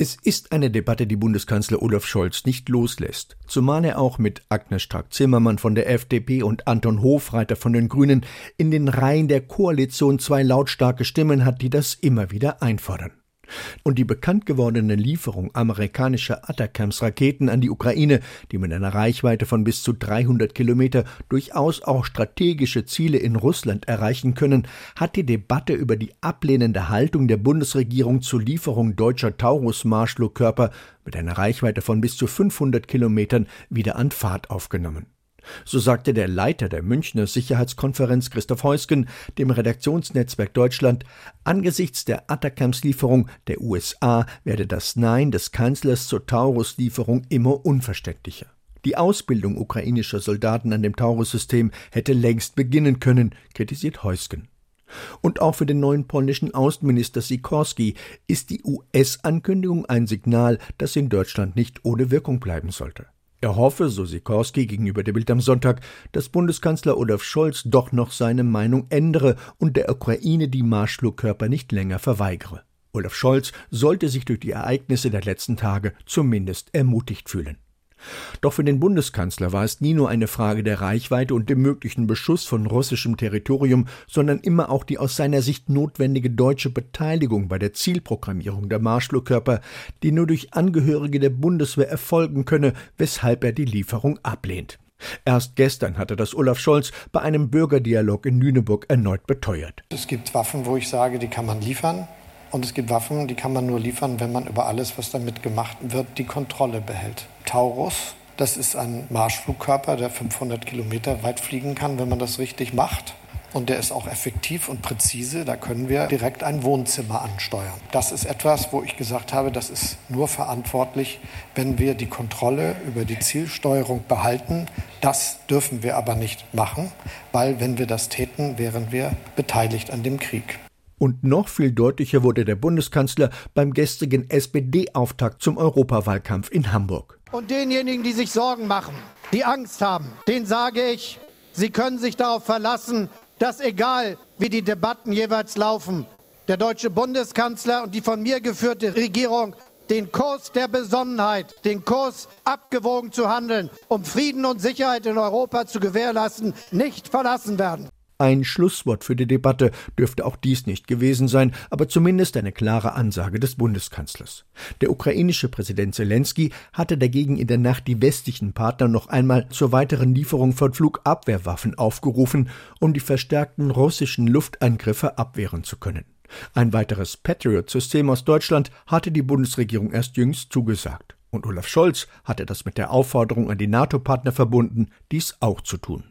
Es ist eine Debatte, die Bundeskanzler Olaf Scholz nicht loslässt, zumal er auch mit Agnes Strack-Zimmermann von der FDP und Anton Hofreiter von den Grünen in den Reihen der Koalition zwei lautstarke Stimmen hat, die das immer wieder einfordern. Und die bekannt gewordene Lieferung amerikanischer Atacams-Raketen an die Ukraine, die mit einer Reichweite von bis zu 300 Kilometer durchaus auch strategische Ziele in Russland erreichen können, hat die Debatte über die ablehnende Haltung der Bundesregierung zur Lieferung deutscher Taurus-Marschflugkörper mit einer Reichweite von bis zu 500 Kilometern wieder an Fahrt aufgenommen. So sagte der Leiter der Münchner Sicherheitskonferenz Christoph Heusgen dem Redaktionsnetzwerk Deutschland, angesichts der Atacams-Lieferung der USA werde das Nein des Kanzlers zur Taurus-Lieferung immer unverständlicher. Die Ausbildung ukrainischer Soldaten an dem Taurus-System hätte längst beginnen können, kritisiert Heusgen. Und auch für den neuen polnischen Außenminister Sikorski ist die US-Ankündigung ein Signal, das in Deutschland nicht ohne Wirkung bleiben sollte. Er hoffe, so Sikorski gegenüber der Bild am Sonntag, dass Bundeskanzler Olaf Scholz doch noch seine Meinung ändere und der Ukraine die Marschflugkörper nicht länger verweigere. Olaf Scholz sollte sich durch die Ereignisse der letzten Tage zumindest ermutigt fühlen. Doch für den Bundeskanzler war es nie nur eine Frage der Reichweite und dem möglichen Beschuss von russischem Territorium, sondern immer auch die aus seiner Sicht notwendige deutsche Beteiligung bei der Zielprogrammierung der Marschflugkörper, die nur durch Angehörige der Bundeswehr erfolgen könne, weshalb er die Lieferung ablehnt. Erst gestern hatte das Olaf Scholz bei einem Bürgerdialog in Lüneburg erneut beteuert. Es gibt Waffen, wo ich sage, die kann man liefern. Und es gibt Waffen, die kann man nur liefern, wenn man über alles, was damit gemacht wird, die Kontrolle behält. Taurus, das ist ein Marschflugkörper, der 500 Kilometer weit fliegen kann, wenn man das richtig macht. Und der ist auch effektiv und präzise. Da können wir direkt ein Wohnzimmer ansteuern. Das ist etwas, wo ich gesagt habe, das ist nur verantwortlich, wenn wir die Kontrolle über die Zielsteuerung behalten. Das dürfen wir aber nicht machen, weil wenn wir das täten, wären wir beteiligt an dem Krieg. Und noch viel deutlicher wurde der Bundeskanzler beim gestrigen SPD-Auftakt zum Europawahlkampf in Hamburg. Und denjenigen, die sich Sorgen machen, die Angst haben, denen sage ich, sie können sich darauf verlassen, dass egal wie die Debatten jeweils laufen, der deutsche Bundeskanzler und die von mir geführte Regierung den Kurs der Besonnenheit, den Kurs abgewogen zu handeln, um Frieden und Sicherheit in Europa zu gewährleisten, nicht verlassen werden. Ein Schlusswort für die Debatte dürfte auch dies nicht gewesen sein, aber zumindest eine klare Ansage des Bundeskanzlers. Der ukrainische Präsident Selenskyj hatte dagegen in der Nacht die westlichen Partner noch einmal zur weiteren Lieferung von Flugabwehrwaffen aufgerufen, um die verstärkten russischen Luftangriffe abwehren zu können. Ein weiteres Patriot-System aus Deutschland hatte die Bundesregierung erst jüngst zugesagt. Und Olaf Scholz hatte das mit der Aufforderung an die NATO-Partner verbunden, dies auch zu tun.